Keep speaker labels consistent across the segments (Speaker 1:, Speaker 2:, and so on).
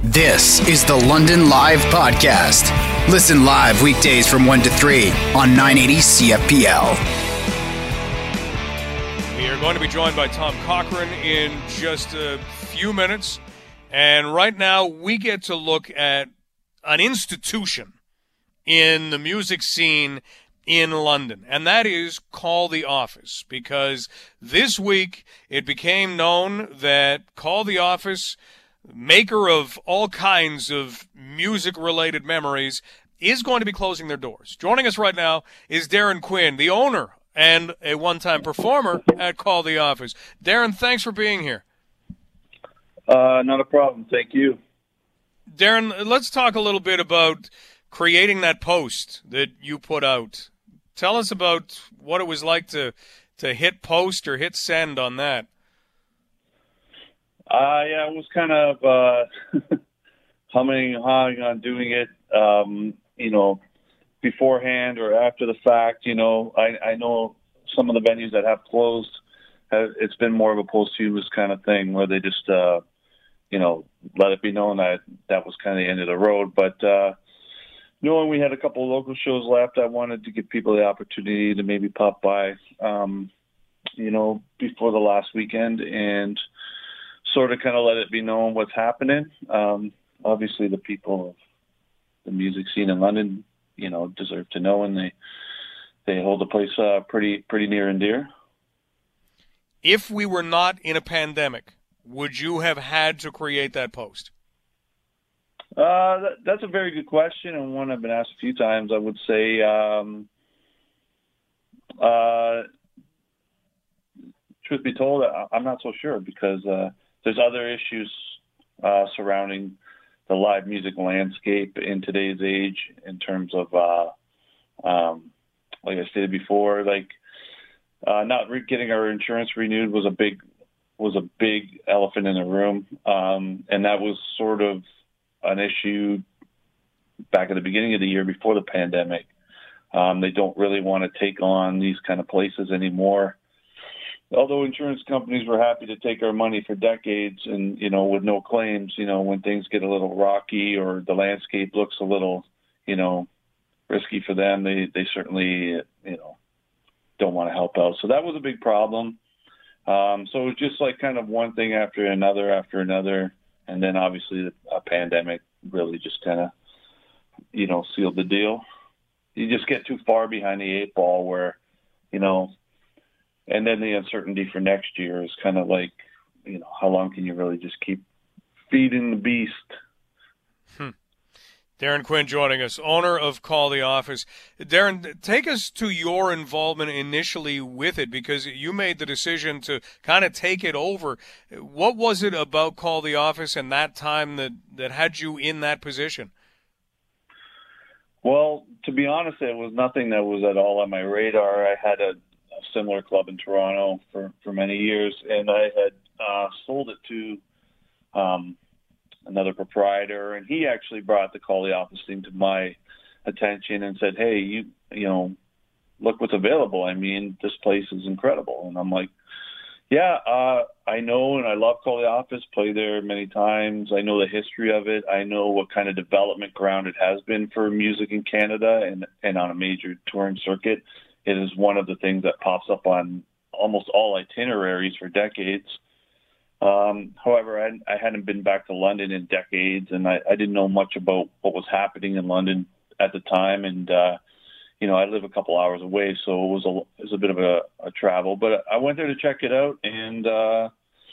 Speaker 1: This is the London Live Podcast. Listen live weekdays from 1 to 3 on 980 CFPL.
Speaker 2: We are going to be joined by Tom Cochrane in just a few minutes. And right now we get to look at an institution in the music scene in London, and that is Call the Office, because this week it became known that Call the Office, maker of all kinds of music-related memories, is going to be closing their doors. Joining us right now is Darren Quinn, the owner and a one-time performer at Call the Office. Darren, thanks for being here.
Speaker 3: Not a problem. Thank you.
Speaker 2: Darren, let's talk a little bit about creating that post that you put out. Tell us about what it was like to hit post or hit send on that.
Speaker 3: Yeah, it was kind of humming and hawing on doing it, beforehand or after the fact. I know some of the venues that have closed, it's been more of a posthumous kind of thing where they just, let it be known that was kind of the end of the road. But knowing we had a couple of local shows left, I wanted to give people the opportunity to maybe pop by, before the last weekend and sort of kind of let it be known what's happening. Obviously, the people of the music scene in London, deserve to know, and they hold the place pretty near and dear.
Speaker 2: If we were not in a pandemic, would you have had to create that post?
Speaker 3: That's a very good question, and one I've been asked a few times. I would say, truth be told, I'm not so sure, because there's other issues surrounding the live music landscape in today's age in terms of, like I stated before, not getting our insurance renewed was a big elephant in the room, and that was sort of an issue back at the beginning of the year before the pandemic. They don't really want to take on these kind of places anymore. Although insurance companies were happy to take our money for decades and, with no claims, when things get a little rocky or the landscape looks a little, risky for them, they certainly, don't want to help out. So that was a big problem. So it was just like kind of one thing after another. And then obviously a pandemic really just kind of, sealed the deal. You just get too far behind the eight ball where, and then the uncertainty for next year is kind of like, how long can you really just keep feeding the beast?
Speaker 2: Darren Quinn joining us, owner of Call the Office. Darren, take us to your involvement initially with it, because you made the decision to kind of take it over. What was it about Call the Office and that time that had you in that position?
Speaker 3: Well, to be honest, it was nothing that was at all on my radar. I had a similar club in Toronto for many years, and I had sold it to another proprietor, and he actually brought the Call the Office thing to my attention and said, hey, you look what's available. I mean, this place is incredible. And I'm like, yeah, I know, and I love Call the Office, play there many times. I know the history of it. I know what kind of development ground it has been for music in Canada and on a major touring circuit. It is one of the things that pops up on almost all itineraries for decades. However, I hadn't been back to London in decades, and I didn't know much about what was happening in London at the time. And, I live a couple hours away, so it was a bit of a travel. But I went there to check it out, and, I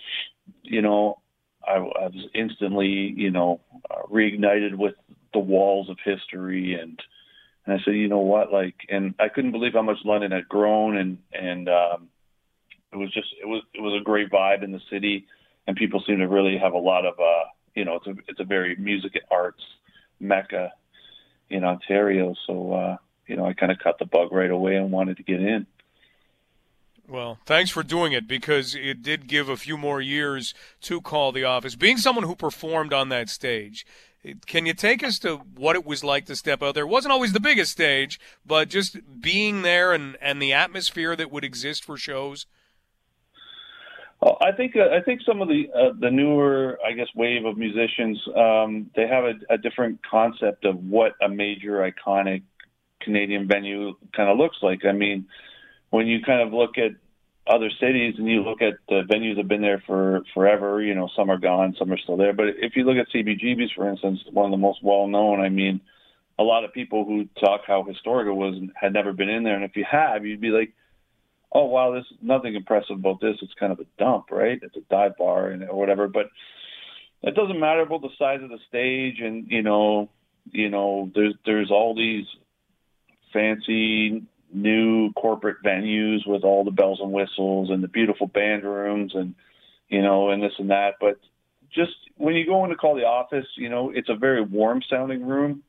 Speaker 3: was instantly, reignited with the walls of history. And I said, you know what, and I couldn't believe how much London had grown, and it was a great vibe in the city. And people seem to really have a lot of, it's a very music and arts mecca in Ontario. So, I kind of cut the bug right away and wanted to get in.
Speaker 2: Well, thanks for doing it, because it did give a few more years to Call the Office. Being someone who performed on that stage, can you take us to what it was like to step out there? It wasn't always the biggest stage, but just being there and the atmosphere that would exist for shows.
Speaker 3: I think some of the newer, I guess, wave of musicians, they have a different concept of what a major iconic Canadian venue kind of looks like. I mean, when you kind of look at other cities and you look at the venues that have been there for forever, you know, some are gone, some are still there. But if you look at CBGB's, for instance, one of the most well-known, I mean, a lot of people who talk how historic it was had never been in there. And if you have, you'd be like, oh, wow, there's nothing impressive about this. It's kind of a dump, right? It's a dive bar or whatever. But it doesn't matter about the size of the stage. And, you know, there's all these fancy new corporate venues with all the bells and whistles and the beautiful band rooms and, you know, and this and that. But just when you go in to call the office, you know, it's a very warm sounding room.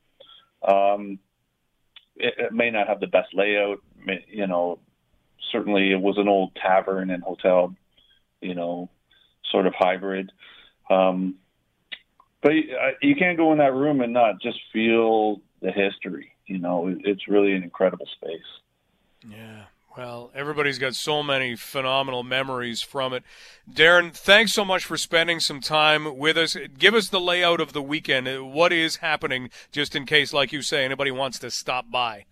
Speaker 3: It may not have the best layout, you know. Certainly, it was an old tavern and hotel, you know, sort of hybrid. But you can't go in that room and not just feel the history. You know, it's really an incredible space.
Speaker 2: Yeah. Well, everybody's got so many phenomenal memories from it. Darren, thanks so much for spending some time with us. Give us the layout of the weekend. What is happening, just in case, like you say, anybody wants to stop by?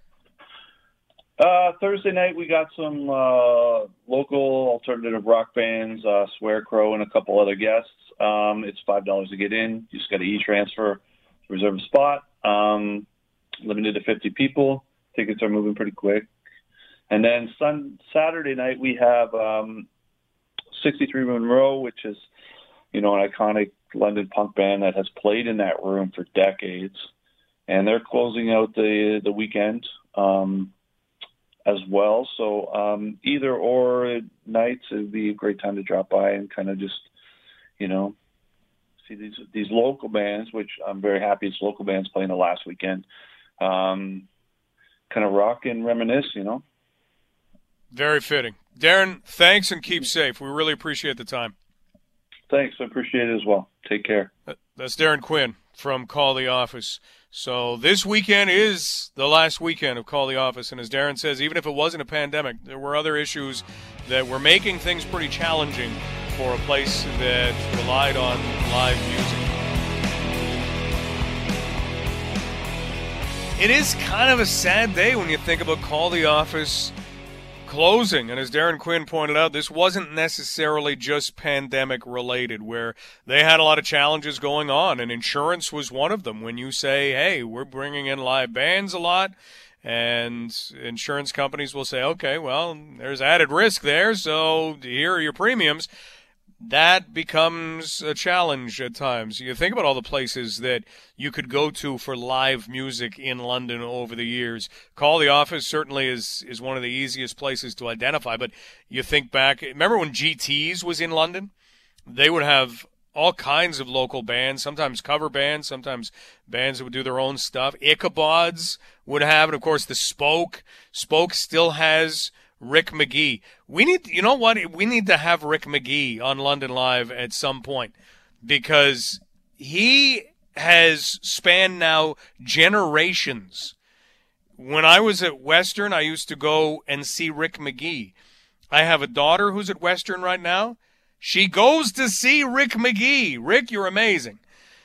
Speaker 3: Thursday night, we got some local alternative rock bands, Swearcrow and a couple other guests. It's $5 to get in. You just got to e-transfer to reserve a spot. Limited to 50 people. Tickets are moving pretty quick. And then Saturday night, we have 63 Monroe, which is, you know, an iconic London punk band that has played in that room for decades. And they're closing out the weekend as well. So either or nights, it would be a great time to drop by and kind of just, you know, see these local bands, which I'm very happy it's local bands playing the last weekend. Kind of rock and reminisce, you know.
Speaker 2: Very fitting. Darren, thanks and keep safe. We really appreciate the time.
Speaker 3: Thanks. I appreciate it as well. Take care.
Speaker 2: That's Darren Quinn from Call the Office. So this weekend is the last weekend of Call the Office. And as Darren says, even if it wasn't a pandemic, there were other issues that were making things pretty challenging for a place that relied on live music. It is kind of a sad day when you think about Call the Office closing. And as Darren Quinn pointed out, this wasn't necessarily just pandemic related, where they had a lot of challenges going on, and insurance was one of them. When you say, hey, we're bringing in live bands a lot, and insurance companies will say, okay, well, there's added risk there, so here are your premiums. That becomes a challenge at times. You think about all the places that you could go to for live music in London over the years. Call the Office certainly is one of the easiest places to identify, but you think back, remember when GT's was in London? They would have all kinds of local bands, sometimes cover bands, sometimes bands that would do their own stuff. Ichabod's would have it, of course, the Spoke. Spoke still has Rick McGee. We need to have Rick McGee on London Live at some point, because he has spanned now generations. When I was at Western, I used to go and see Rick McGee. I have a daughter who's at Western right now. She goes to see Rick McGee. Rick, you're amazing.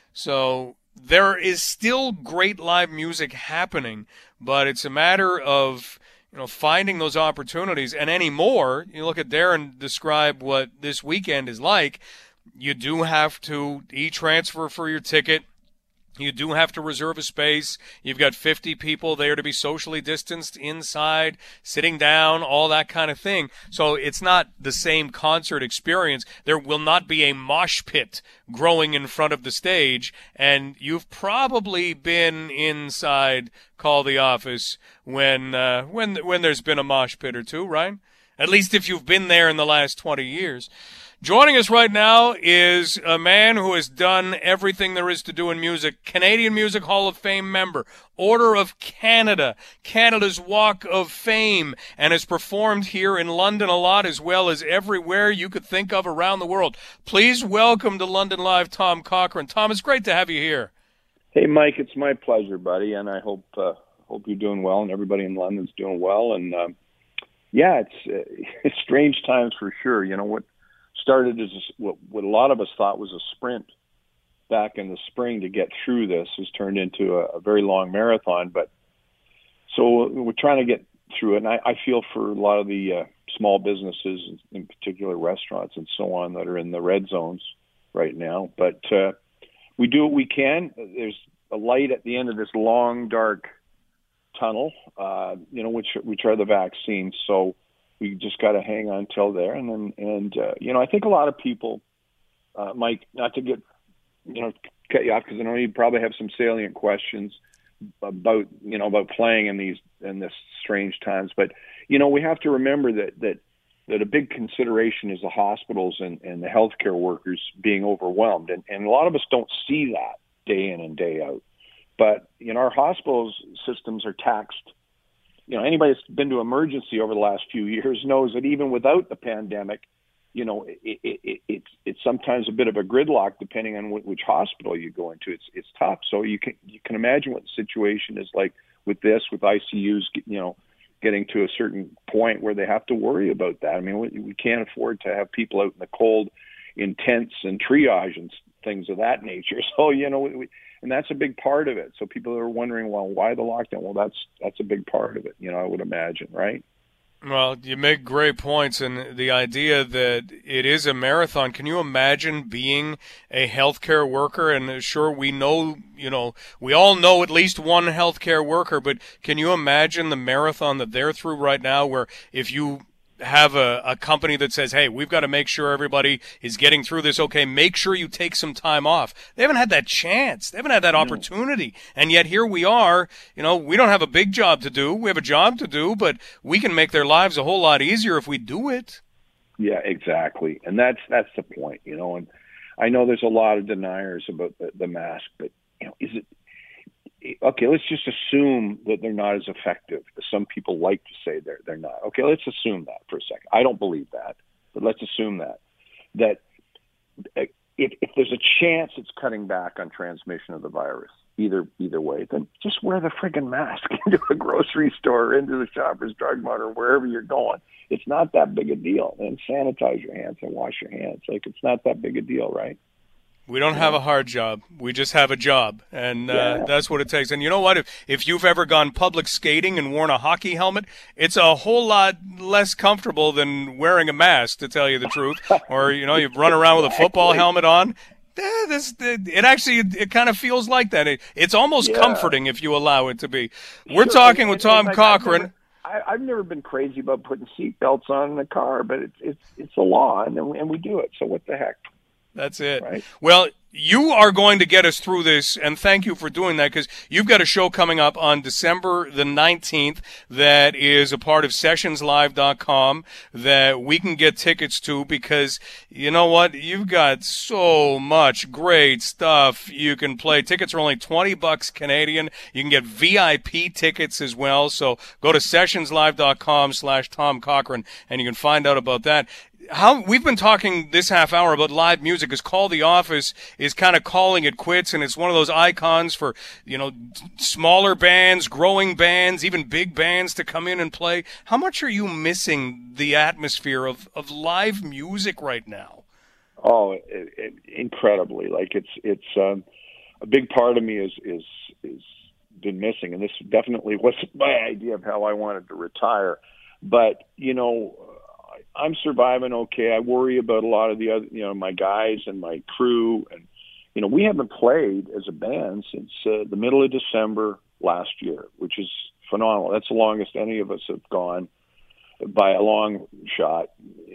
Speaker 2: So there is still great live music happening, but it's a matter of finding those opportunities. And anymore, you look at Darren describe what this weekend is like. You do have to e-transfer for your ticket. You do have to reserve a space. You've got 50 people there to be socially distanced inside, sitting down, all that kind of thing. So it's not the same concert experience. There will not be a mosh pit growing in front of the stage. And you've probably been inside Call the Office when there's been a mosh pit or two, right? At least if you've been there in the last 20 years. Joining us right now is a man who has done everything there is to do in music. Canadian Music Hall of Fame member, Order of Canada, Canada's Walk of Fame, and has performed here in London a lot as well as everywhere you could think of around the world. Please welcome to London Live, Tom Cochrane. Tom, it's great to have you here.
Speaker 4: Hey, Mike, it's my pleasure, buddy, and I hope you're doing well and everybody in London's doing well. And, it's strange times for sure. You know, started as what a lot of us thought was a sprint back in the spring to get through this has turned into a very long marathon. But so we're trying to get through it. And I feel for a lot of the small businesses, in particular restaurants and so on, that are in the red zones right now. But we do what we can. There's a light at the end of this long, dark tunnel, which are the vaccines. So we just got to hang on till there. And I think a lot of people, Mike, not to get, cut you off, because I know you probably have some salient questions about playing in this strange times. But, we have to remember that a big consideration is the hospitals and the healthcare workers being overwhelmed. And a lot of us don't see that day in and day out. But, our hospitals systems are taxed. Anybody that's been to emergency over the last few years knows that even without the pandemic, it's sometimes a bit of a gridlock depending on which hospital you go into. It's tough. So you can imagine what the situation is like with ICUs, getting to a certain point where they have to worry about that. I mean, we can't afford to have people out in the cold in tents and triage and things of that nature. So, and that's a big part of it. So people are wondering, well, why the lockdown? Well, that's a big part of it, I would imagine, right?
Speaker 2: Well, you make great points, and the idea that it is a marathon. Can you imagine being a healthcare worker? And sure, we know, we all know at least one healthcare worker, but can you imagine the marathon that they're through right now, where if you have a company that says, hey, we've got to make sure everybody is getting through this, okay, make sure you take some time off. They haven't had that chance. They haven't had that opportunity. And yet here we are, we don't have a big job to do. We have a job to do, but we can make their lives a whole lot easier if we do it.
Speaker 4: Yeah, exactly. And that's the point, and I know there's a lot of deniers about the mask, but, is it, okay, let's just assume that they're not as effective as some people like to say they're not. Okay, let's assume that for a second. I don't believe that, but let's assume that if there's a chance it's cutting back on transmission of the virus, either way, then just wear the friggin' mask into a grocery store, into the Shoppers Drug Mart, or wherever you're going. It's not that big a deal. And sanitize your hands and wash your hands. Like, it's not that big a deal, right?
Speaker 2: We don't have a hard job. We just have a job, and that's what it takes. And you know what? If you've ever gone public skating and worn a hockey helmet, it's a whole lot less comfortable than wearing a mask, to tell you the truth. Or, you've run around with a football helmet on. It kind of feels like that. It's almost comforting if you allow it to be. We're talking with Tom Cochran.
Speaker 4: I've never been crazy about putting seatbelts on in the car, but it's a law, and we do it. So what the heck?
Speaker 2: That's it.
Speaker 4: Right.
Speaker 2: Well, you are going to get us through this, and thank you for doing that, because you've got a show coming up on December the 19th that is a part of sessionslive.com that we can get tickets to, because you know what? You've got so much great stuff you can play. Tickets are only $20 Canadian. You can get VIP tickets as well, so go to sessionslive.com/Tom Cochran, and you can find out about that. We've been talking this half hour about live music, because Call the Office is kind of calling it quits, and it's one of those icons for, smaller bands, growing bands, even big bands to come in and play. How much are you missing the atmosphere of live music right now?
Speaker 4: Oh, incredibly. Like, it's a big part of me is been missing, and this definitely wasn't my idea of how I wanted to retire. But, I'm surviving okay. I worry about a lot of the other, my guys and my crew. And, we haven't played as a band since the middle of December last year, which is phenomenal. That's the longest any of us have gone by a long shot,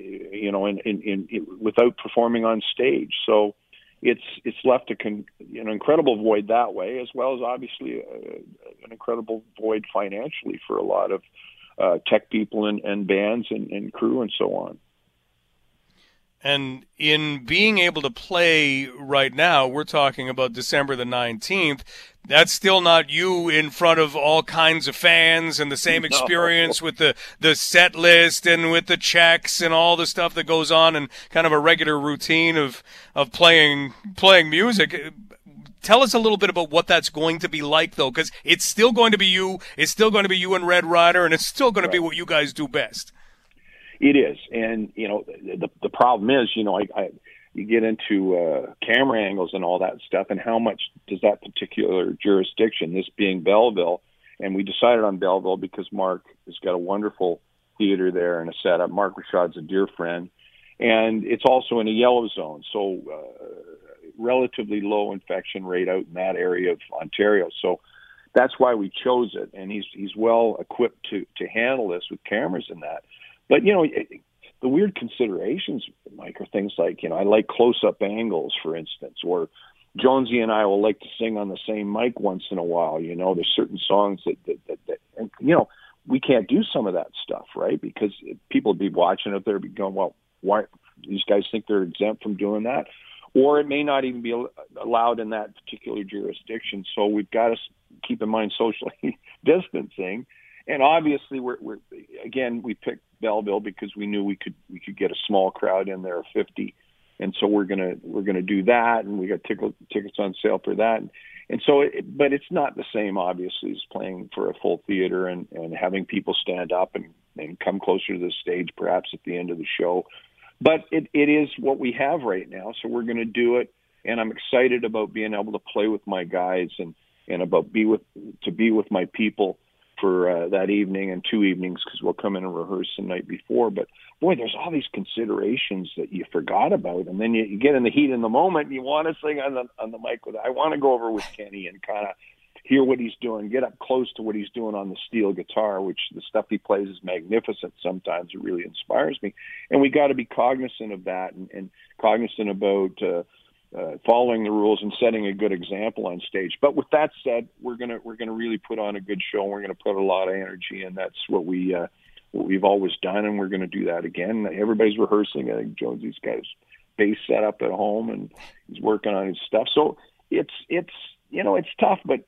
Speaker 4: without performing on stage. So it's left an incredible void that way, as well as obviously an incredible void financially for a lot of tech people and bands and crew and so on.
Speaker 2: And in being able to play right now, we're talking about December the 19th. That's still not you in front of all kinds of fans and the same experience with the set list and with the checks and all the stuff that goes on and kind of a regular routine of playing music. Tell us a little bit about what that's going to be like, though, because it's still going to be you. It's still going to be you and Red Rider, and it's still going to be what you guys do best.
Speaker 4: It is, and the problem is, you get into camera angles and all that stuff, and how much does that particular jurisdiction, this being Belleville, and we decided on Belleville because Mark has got a wonderful theater there and a setup. Mark Rashad's a dear friend, and it's also in a yellow zone, so relatively low infection rate out in that area of Ontario. So that's why we chose it, and he's well equipped to handle this with cameras and that. But the weird considerations, Mike, are things like I like close-up angles, for instance, or Jonesy and I will like to sing on the same mic once in a while. There's certain songs that and, we can't do some of that stuff, right? Because people would be watching it there, be going, well, why these guys think they're exempt from doing that? Or it may not even be allowed in that particular jurisdiction. So we've got to keep in mind socially distancing. And obviously, we picked Belleville because we knew we could get a small crowd in there of 50, and so we're gonna do that, and we got tickets on sale for that. And so, but it's not the same, obviously, as playing for a full theater and having people stand up and come closer to the stage, perhaps at the end of the show. But it is what we have right now, so we're going to do it, and I'm excited about being able to play with my guys and about be with my people for that evening and 2 evenings, because we'll come in and rehearse the night before. But boy, there's all these considerations that you forgot about, and then you get in the heat in the moment and you want to sing on the mic with. I want to go over with Kenny and kind of hear what he's doing, get up close to what he's doing on the steel guitar, which the stuff he plays is magnificent. Sometimes it really inspires me, and we got to be cognizant of that and cognizant about following the rules and setting a good example on stage. But with that said, we're gonna really put on a good show. We're gonna put a lot of energy, and that's what we've always done, and we're gonna do that again. Everybody's rehearsing. I think Jonesy's got his bass set up at home, and he's working on his stuff. So it's tough, but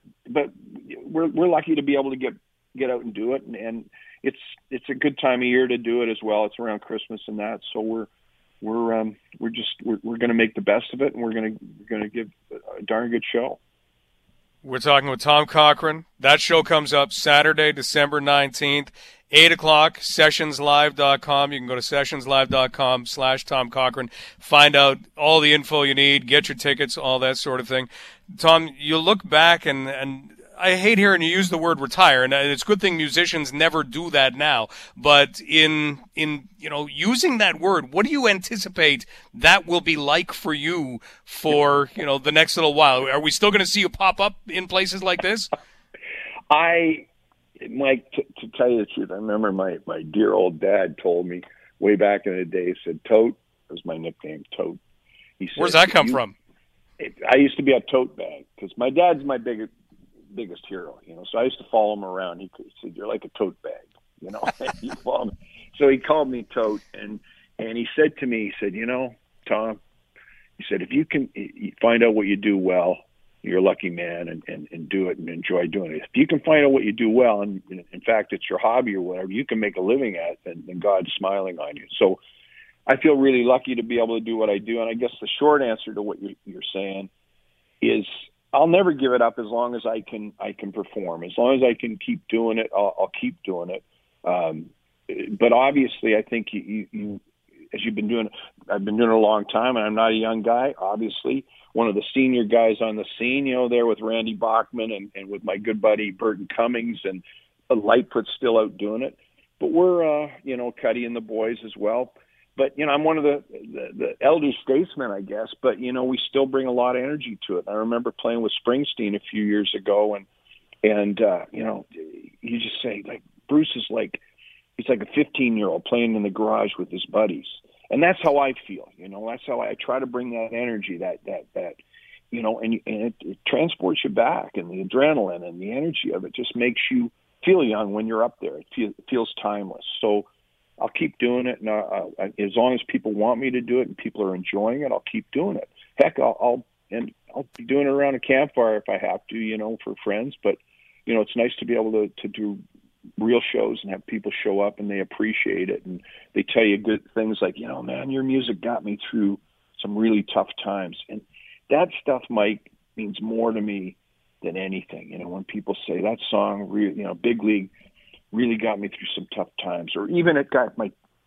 Speaker 4: we're lucky to be able to get out and do it, and it's a good time of year to do it as well. It's around Christmas and that, so we're going to make the best of it, and we're going to give a darn good show.
Speaker 2: We're talking with Tom Cochrane. That show comes up Saturday, December 19th, 8 o'clock, sessionslive.com. You can go to sessionslive.com/Tom Cochrane. Find out all the info you need, get your tickets, all that sort of thing. Tom, you look back, and I hate hearing you use the word retire, and it's a good thing musicians never do that now. But in using that word, what do you anticipate that will be like for you for the next little while? Are we still going to see you pop up in places like this?
Speaker 4: Mike, to tell you the truth, I remember my dear old dad told me way back in the day. He said, "Tote," was my nickname, Tote. He said,
Speaker 2: "Where's that come from?"
Speaker 4: I used to be a tote bag because my dad's my biggest hero, so I used to follow him around. He said, "You're like a tote bag," You follow me. So he called me Tote, and he said to me, he said, "Tom," he said, "if you can find out what you do well, you're a lucky man, and do it and enjoy doing it. If you can find out what you do well, and in fact it's your hobby or whatever, you can make a living at, then God's smiling on you." So I feel really lucky to be able to do what I do. And I guess the short answer to what you're saying is I'll never give it up as long as I can perform. As long as I can keep doing it, I'll keep doing it. But obviously, I think you as you've been doing, I've been doing it a long time, and I'm not a young guy. Obviously, one of the senior guys on the scene, there with Randy Bachman and with my good buddy Burton Cummings, and Lightfoot's still out doing it. But we're, Cuddy and the boys as well. But, I'm one of the elder statesmen, I guess. But, we still bring a lot of energy to it. I remember playing with Springsteen a few years ago, and you just say, like, Bruce is like, he's like a 15-year-old playing in the garage with his buddies. And that's how I feel, that's how I try to bring that energy, that and it transports you back, and the adrenaline and the energy of it just makes you feel young when you're up there. It feels timeless. So I'll keep doing it, and as long as people want me to do it and people are enjoying it, I'll keep doing it. Heck, I'll be doing it around a campfire if I have to, for friends. But it's nice to be able to do real shows and have people show up and they appreciate it, and they tell you good things like, man, your music got me through some really tough times. And that stuff, Mike, means more to me than anything. When people say that song, Big League, really got me through some tough times, or even it got my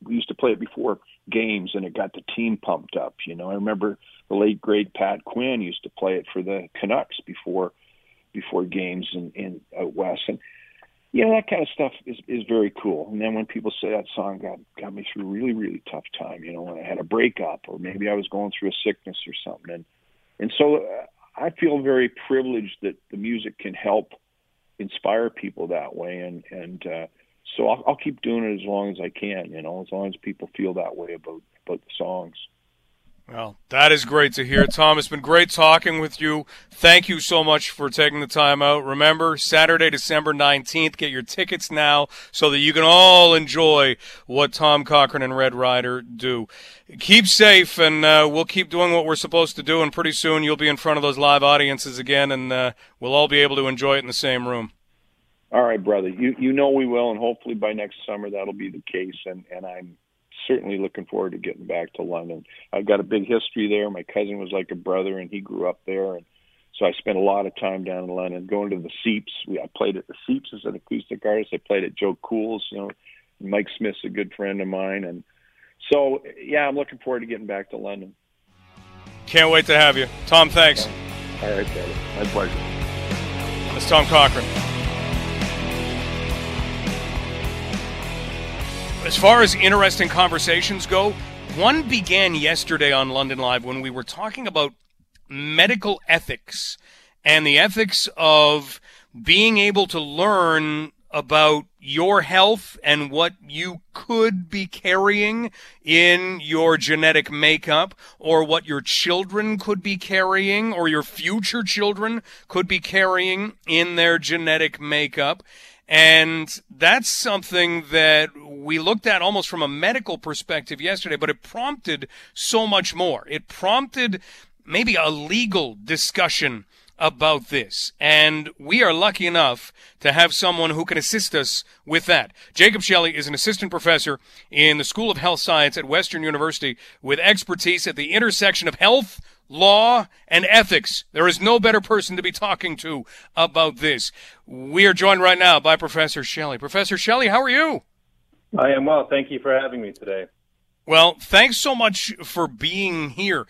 Speaker 4: we used to play it before games, and it got the team pumped up. You know, I remember the late great Pat Quinn used to play it for the Canucks before games in out west, and that kind of stuff is very cool. And then when people say that song got me through a really, really tough time, when I had a breakup or maybe I was going through a sickness or something, and so I feel very privileged that the music can help inspire people that way, and so I'll keep doing it as long as I can, as long as people feel that way about the songs.
Speaker 2: Well, that is great to hear, Tom. It's been great talking with you. Thank you so much for taking the time out. Remember, Saturday, December 19th, get your tickets now so that you can all enjoy what Tom Cochrane and Red Rider do. Keep safe, and we'll keep doing what we're supposed to do, and pretty soon you'll be in front of those live audiences again, and we'll all be able to enjoy it in the same room.
Speaker 4: All right, brother. You know we will, and hopefully by next summer that'll be the case, and I'm certainly looking forward to getting back to London. I've got a big history there. My cousin was like a brother, and he grew up there, and so I spent a lot of time down in London, going to the Seeps. I played at the Seeps as an acoustic artist. I played at Joe Cool's. Mike Smith's a good friend of mine, and so I'm looking forward to getting back to London.
Speaker 2: Can't wait to have you, Tom. Thanks.
Speaker 4: All right, brother. My pleasure.
Speaker 2: That's Tom Cochrane. As far as interesting conversations go, one began yesterday on London Live when we were talking about medical ethics and the ethics of being able to learn about your health and what you could be carrying in your genetic makeup, or what your children could be carrying, or your future children could be carrying in their genetic makeup. And that's something that we looked at almost from a medical perspective yesterday, but it prompted so much more. It prompted maybe a legal discussion about this, and we are lucky enough to have someone who can assist us with that. Jacob Shelley is an assistant professor in the School of Health Science at Western University with expertise at the intersection of health, law, and ethics. There is no better person to be talking to about this. We are joined right now by Professor Shelley. Professor Shelley, how are you?
Speaker 5: I am well. Thank you for having me today.
Speaker 2: Well, thanks so much for being here.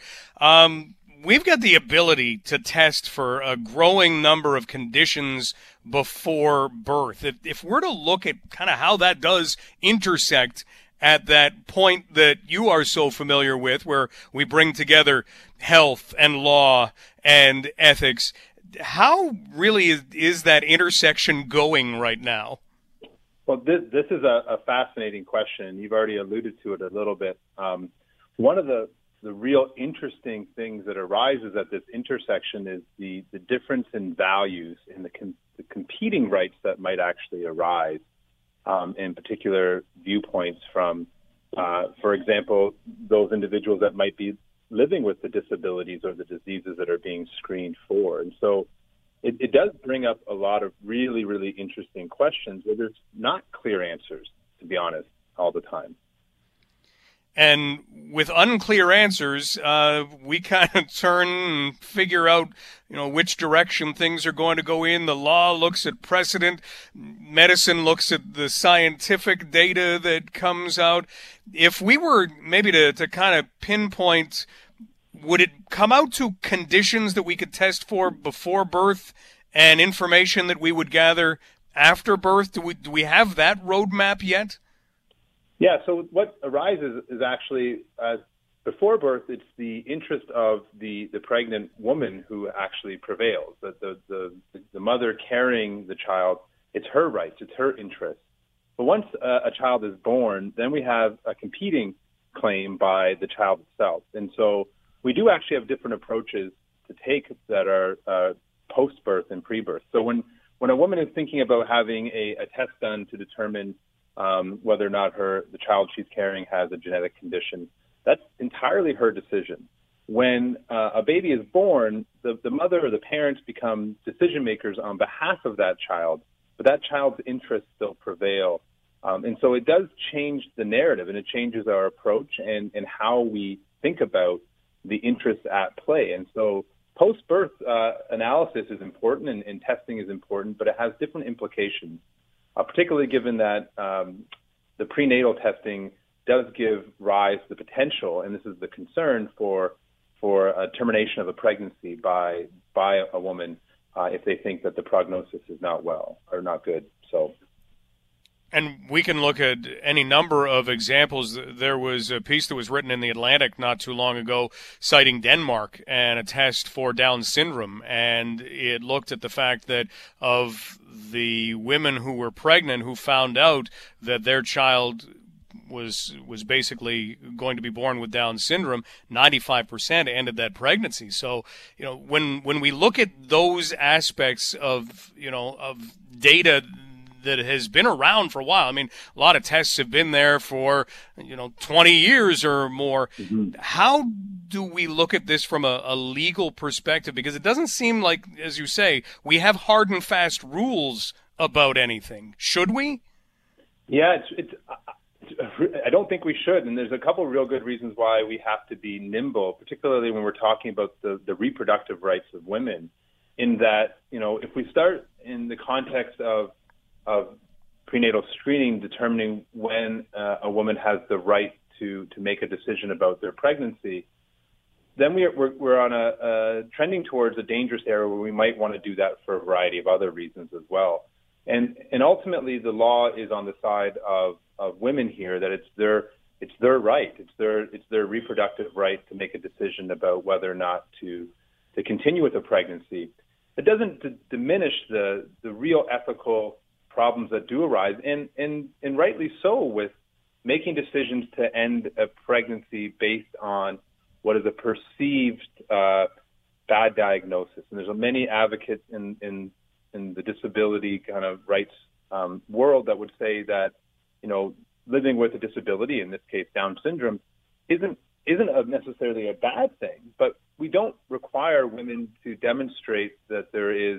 Speaker 2: We've got the ability to test for a growing number of conditions before birth. If we're to look at kind of how that does intersect at that point that you are so familiar with, where we bring together health and law and ethics, how really is that intersection going right now?
Speaker 5: Well, this is a fascinating question. You've already alluded to it a little bit. One of the real interesting things that arises at this intersection is the difference in values and the competing rights that might actually arise, in particular viewpoints from, for example, those individuals that might be living with the disabilities or the diseases that are being screened for. And so it does bring up a lot of really, really interesting questions where there's not clear answers, to be honest, all the time.
Speaker 2: And with unclear answers, we kind of turn and figure out, which direction things are going to go in. The law looks at precedent. Medicine looks at the scientific data that comes out. If we were maybe to kind of pinpoint, would it come out to conditions that we could test for before birth and information that we would gather after birth? Do we have that roadmap yet?
Speaker 5: Yeah, so what arises is actually before birth, it's the interest of the pregnant woman who actually prevails. The mother carrying the child, it's her rights, it's her interest. But once a child is born, then we have a competing claim by the child itself. And so we do actually have different approaches to take that are post-birth and pre-birth. So when a woman is thinking about having a test done to determine whether or not the child she's carrying has a genetic condition, that's entirely her decision. When a baby is born, the mother or the parents become decision makers on behalf of that child, but that child's interests still prevail. And so it does change the narrative, and it changes our approach and how we think about the interests at play. And so post-birth analysis is important and testing is important, but it has different implications. Particularly given that the prenatal testing does give rise to the potential, and this is the concern for a termination of a pregnancy by a woman if they think that the prognosis is not well or not good. So.
Speaker 2: And we can look at any number of examples. There was a piece that was written in The Atlantic not too long ago citing Denmark and a test for Down syndrome. And it looked at the fact that of the women who were pregnant who found out that their child was basically going to be born with Down syndrome, 95% ended that pregnancy. So, when we look at those aspects of data that has been around for a while. I mean, a lot of tests have been there for, 20 years or more. Mm-hmm. How do we look at this from a legal perspective? Because it doesn't seem like, as you say, we have hard and fast rules about anything. Should we?
Speaker 5: Yeah, I don't think we should. And there's a couple of real good reasons why we have to be nimble, particularly when we're talking about the reproductive rights of women, in that, if we start in the context of prenatal screening, determining when a woman has the right to make a decision about their pregnancy, then we're on a trending towards a dangerous area where we might want to do that for a variety of other reasons as well. And ultimately, the law is on the side of women here, that it's their right, it's their reproductive right to make a decision about whether or not to continue with a pregnancy. It doesn't diminish the real ethical problems that do arise, and rightly so, with making decisions to end a pregnancy based on what is a perceived bad diagnosis. And there's many advocates in the disability kind of rights world that would say that, living with a disability, in this case Down syndrome, isn't necessarily a bad thing, but we don't require women to demonstrate that there is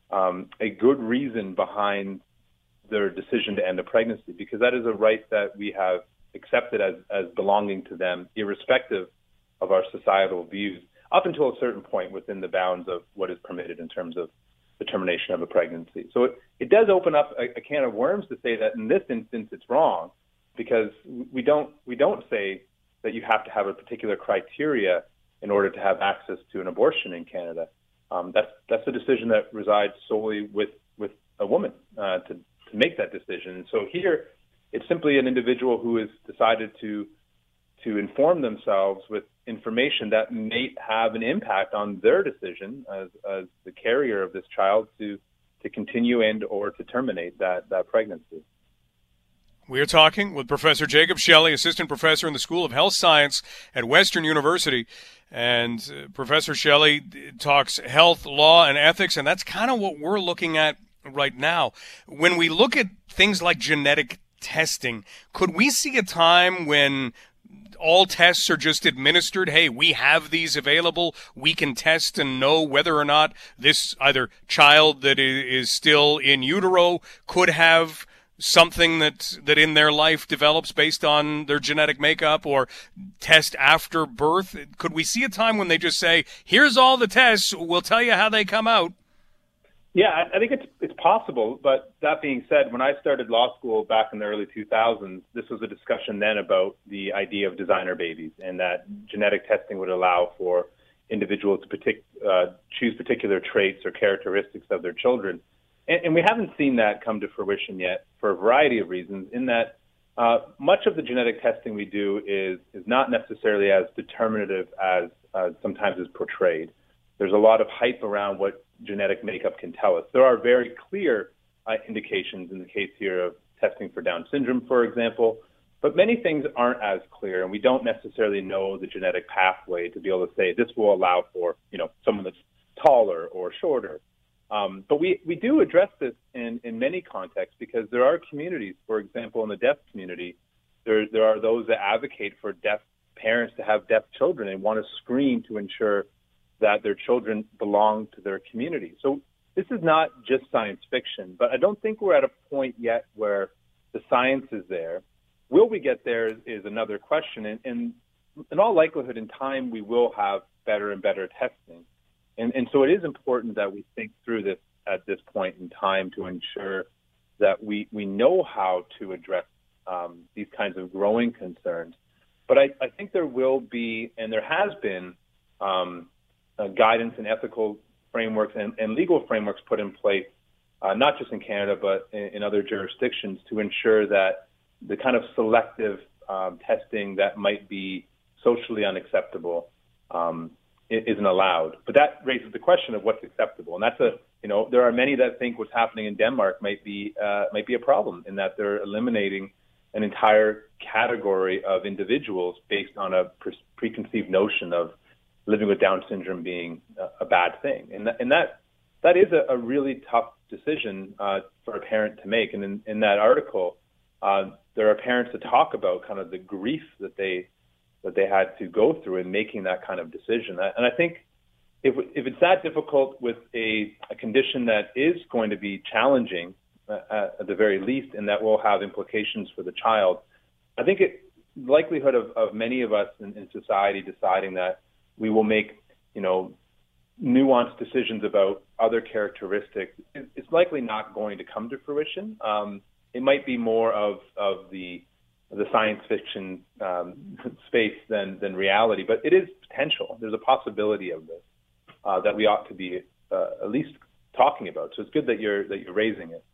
Speaker 5: a good reason behind their decision to end a pregnancy, because that is a right that we have accepted as belonging to them, irrespective of our societal views, up until a certain point within the bounds of what is permitted in terms of the termination of a pregnancy. So it does open up a can of worms to say that in this instance it's wrong, because we don't say that you have to have a particular criteria in order to have access to an abortion in Canada. That's a decision that resides solely with a woman to make that decision. And so here, it's simply an individual who has decided to inform themselves with information that may have an impact on their decision as the carrier of this child to continue and or to terminate that pregnancy.
Speaker 2: We are talking with Professor Jacob Shelley, Assistant Professor in the School of Health Science at Western University. And Professor Shelley talks health, law, and ethics, and that's kind of what we're looking at right now. When we look at things like genetic testing, could we see a time when all tests are just administered? Hey, we have these available. We can test and know whether or not this either child that is still in utero could have something that in their life develops based on their genetic makeup, or test after birth. Could we see a time when they just say, here's all the tests, we'll tell you how they come out?
Speaker 5: Yeah, I think it's possible. But that being said, when I started law school back in the early 2000s, this was a discussion then about the idea of designer babies, and that genetic testing would allow for individuals to choose particular traits or characteristics of their children. And we haven't seen that come to fruition yet for a variety of reasons, in that much of the genetic testing we do is not necessarily as determinative as sometimes is portrayed. There's a lot of hype around what genetic makeup can tell us. There are very clear indications in the case here of testing for Down syndrome, for example, but many things aren't as clear, and we don't necessarily know the genetic pathway to be able to say this will allow for, someone that's taller or shorter. But we do address this in many contexts, because there are communities, for example, in the deaf community, there are those that advocate for deaf parents to have deaf children and want to screen to ensure that their children belong to their community. So this is not just science fiction, but I don't think we're at a point yet where the science is there. Will we get there is another question. And in all likelihood, in time, we will have better and better testing. And so it is important that we think through this at this point in time to ensure that we know how to address these kinds of growing concerns. But I think there will be, and there has been, guidance and ethical frameworks and legal frameworks put in place, not just in Canada, but in other jurisdictions, to ensure that the kind of selective testing that might be socially unacceptable isn't allowed. But that raises the question of what's acceptable, and that's there are many that think what's happening in Denmark might be a problem, in that they're eliminating an entire category of individuals based on a preconceived notion of living with Down syndrome being a bad thing, and that is a really tough decision for a parent to make. And in that article, there are parents that talk about kind of the grief that they had to go through in making that kind of decision. And I think if it's that difficult with a condition that is going to be challenging at the very least, and that will have implications for the child, I think the likelihood of many of us in society deciding that we will make, nuanced decisions about other characteristics, it's likely not going to come to fruition. It might be more of the science fiction space than reality, but it is potential. There's a possibility of this that we ought to be at least talking about. So it's good that you're raising it.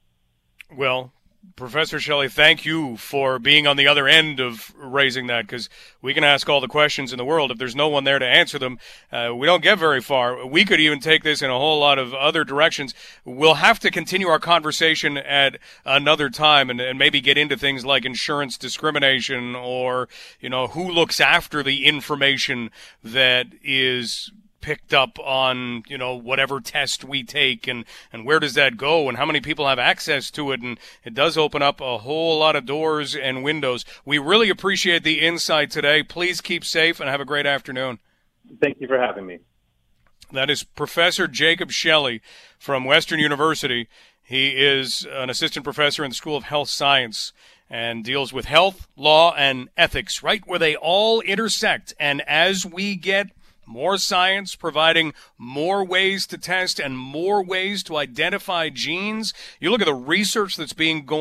Speaker 5: Well,
Speaker 2: Professor Shelley, thank you for being on the other end of raising that, because we can ask all the questions in the world. If there's no one there to answer them, we don't get very far. We could even take this in a whole lot of other directions. We'll have to continue our conversation at another time and maybe get into things like insurance discrimination or, who looks after the information that is picked up on, whatever test we take, and where does that go, and how many people have access to it, and it does open up a whole lot of doors and windows. We really appreciate the insight today. Please keep safe and have a great afternoon.
Speaker 5: Thank you for having me.
Speaker 2: That is Professor Jacob Shelley from Western University. He is an assistant professor in the School of Health Science and deals with health, law, and ethics, right where they all intersect. And as we get more science providing more ways to test and more ways to identify genes. You look at the research that's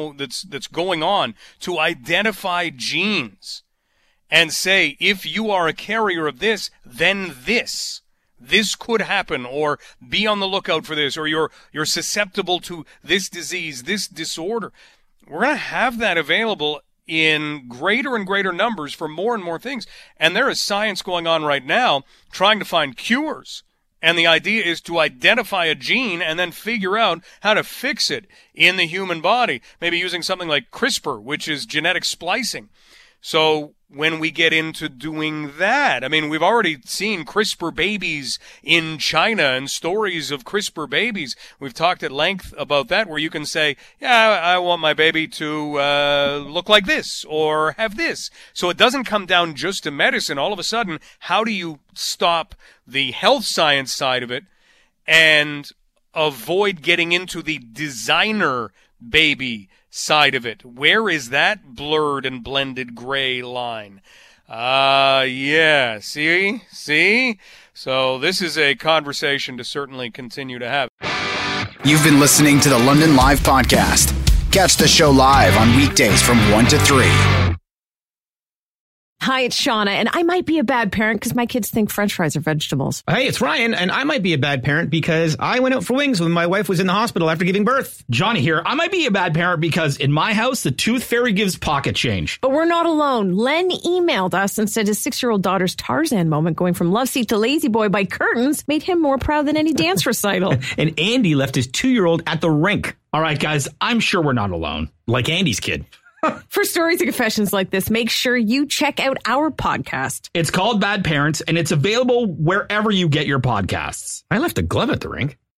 Speaker 2: going on to identify genes and say, if you are a carrier of this, then this could happen, or be on the lookout for this, or you're susceptible to this disease, this disorder. We're going to have that available in greater and greater numbers for more and more things. And there is science going on right now trying to find cures. And the idea is to identify a gene and then figure out how to fix it in the human body, maybe using something like CRISPR, which is genetic splicing. So when we get into doing that, we've already seen CRISPR babies in China and stories of CRISPR babies. We've talked at length about that, where you can say, yeah, I want my baby to look like this or have this. So it doesn't come down just to medicine. All of a sudden, how do you stop the health science side of it and avoid getting into the designer baby side of it? Where is that blurred and blended gray line? Yeah, see? So this is a conversation to certainly continue to have.
Speaker 1: You've been listening to the London Live Podcast. Catch the show live on weekdays from 1 to 3.
Speaker 6: Hi, it's Shauna, and I might be a bad parent because my kids think French fries are vegetables.
Speaker 7: Hey, it's Ryan, and I might be a bad parent because I went out for wings when my wife was in the hospital after giving birth.
Speaker 8: Johnny here. I might be a bad parent because in my house, the tooth fairy gives pocket change.
Speaker 6: But we're not alone. Len emailed us and said his 6-year-old daughter's Tarzan moment going from love seat to lazy boy by curtains made him more proud than any dance recital.
Speaker 7: And Andy left his 2-year-old at the rink.
Speaker 8: All right, guys, I'm sure we're not alone.
Speaker 7: Like Andy's kid.
Speaker 6: For stories and confessions like this, make sure you check out our podcast.
Speaker 8: It's called Bad Parents, and it's available wherever you get your podcasts.
Speaker 7: I left a glove at the rink.